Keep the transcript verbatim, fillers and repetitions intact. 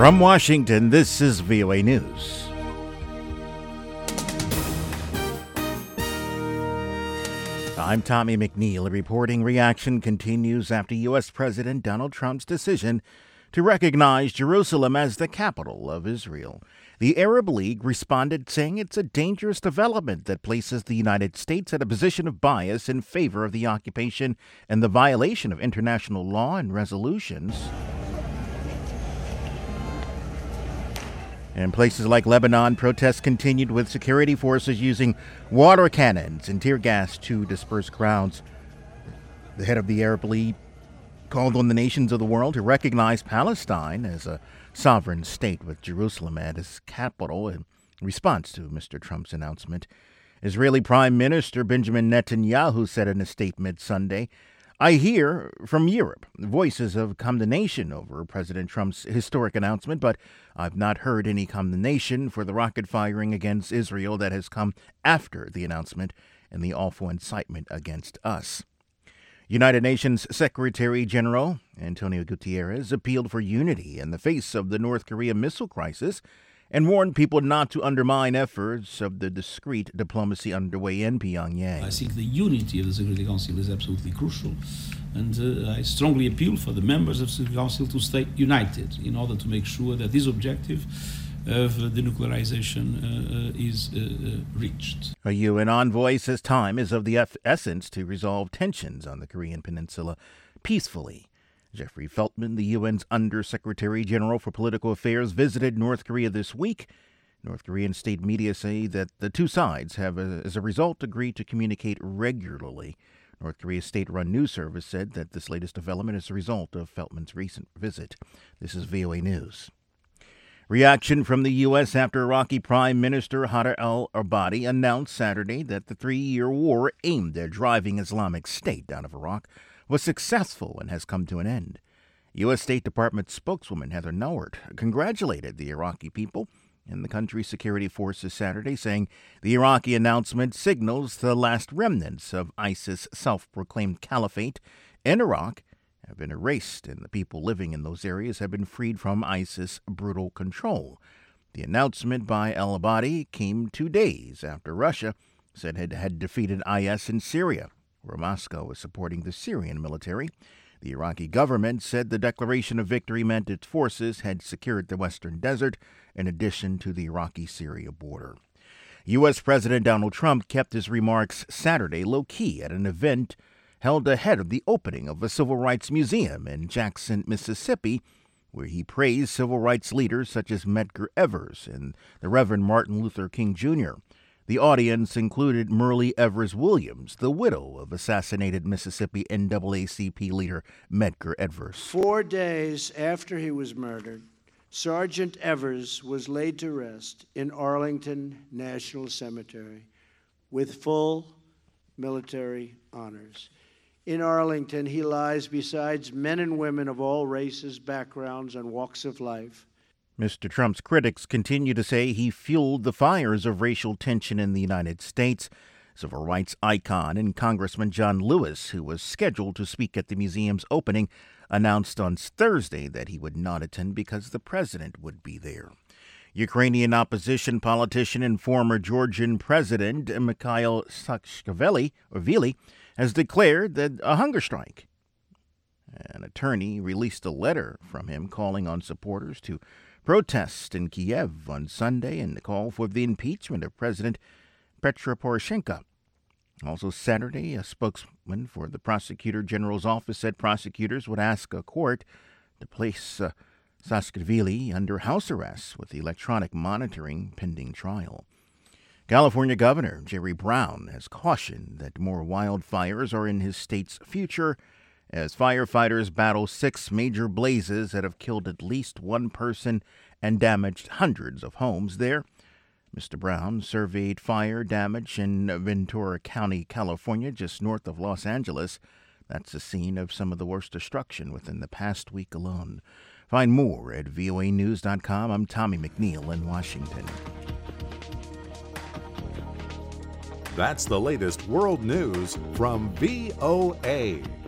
From Washington, this is V O A News. I'm Tommy McNeil. A reporting reaction continues after U S. President Donald Trump's decision to recognize Jerusalem as the capital of Israel. The Arab League responded saying it's a dangerous development that places the United States at a position of bias in favor of the occupation and the violation of international law and resolutions. In places like Lebanon, protests continued with security forces using water cannons and tear gas to disperse crowds. The head of the Arab League called on the nations of the world to recognize Palestine as a sovereign state with Jerusalem as its capital in response to Mister Trump's announcement. Israeli Prime Minister Benjamin Netanyahu said in a statement Sunday, "I hear from Europe voices of condemnation over President Trump's historic announcement, but I've not heard any condemnation for the rocket firing against Israel that has come after the announcement and the awful incitement against us." United Nations Secretary General Antonio Guterres appealed for unity in the face of the North Korea missile crisis and warned people not to undermine efforts of the discreet diplomacy underway in Pyongyang. I think the unity of the Security Council is absolutely crucial, and uh, I strongly appeal for the members of the Security Council to stay united in order to make sure that this objective of uh, denuclearization uh, uh, is uh, uh, reached. A U N envoy says time is of the f- essence to resolve tensions on the Korean Peninsula peacefully. Jeffrey Feltman, the U N's Undersecretary General for Political Affairs, visited North Korea this week. North Korean state media say that the two sides have, uh, as a result, agreed to communicate regularly. North Korea's state-run news service said that this latest development is a result of Feltman's recent visit. This is V O A News. Reaction from the U S after Iraqi Prime Minister Haider al-Abadi announced Saturday that the three-year war aimed at driving Islamic State out of Iraq was successful and has come to an end. U S. State Department spokeswoman Heather Nauert congratulated the Iraqi people and the country's security forces Saturday, saying the Iraqi announcement signals the last remnants of ISIS' self-proclaimed caliphate in Iraq have been erased and the people living in those areas have been freed from ISIS' brutal control. The announcement by al-Abadi came two days after Russia said it had defeated I S in Syria, where Moscow is supporting the Syrian military. The Iraqi government said the declaration of victory meant its forces had secured the western desert in addition to the Iraqi-Syria border. U S. President Donald Trump kept his remarks Saturday low-key at an event held ahead of the opening of a civil rights museum in Jackson, Mississippi, where he praised civil rights leaders such as Medgar Evers and the Reverend Martin Luther King Junior The audience included Myrlie Evers Williams, the widow of assassinated Mississippi N double A C P leader Medgar Evers. Four days after he was murdered, Sergeant Evers was laid to rest in Arlington National Cemetery with full military honors. In Arlington, he lies beside men and women of all races, backgrounds, and walks of life. Mister Trump's critics continue to say he fueled the fires of racial tension in the United States. Civil rights icon and Congressman John Lewis, who was scheduled to speak at the museum's opening, announced on Thursday that he would not attend because the president would be there. Ukrainian opposition politician and former Georgian president Mikhail Saakashvili or Vili has declared that a hunger strike. An attorney released a letter from him calling on supporters to protest in Kiev on Sunday and call for the impeachment of President Petro Poroshenko. Also Saturday, a spokesman for the Prosecutor General's office said prosecutors would ask a court to place uh, Saakashvili under house arrest with electronic monitoring pending trial. California Governor Jerry Brown has cautioned that more wildfires are in his state's future as firefighters battle six major blazes that have killed at least one person and damaged hundreds of homes there. Mister Brown surveyed fire damage in Ventura County, California, just north of Los Angeles. That's the scene of some of the worst destruction within the past week alone. Find more at V O A news dot com. I'm Tommy McNeil in Washington. That's the latest world news from V O A.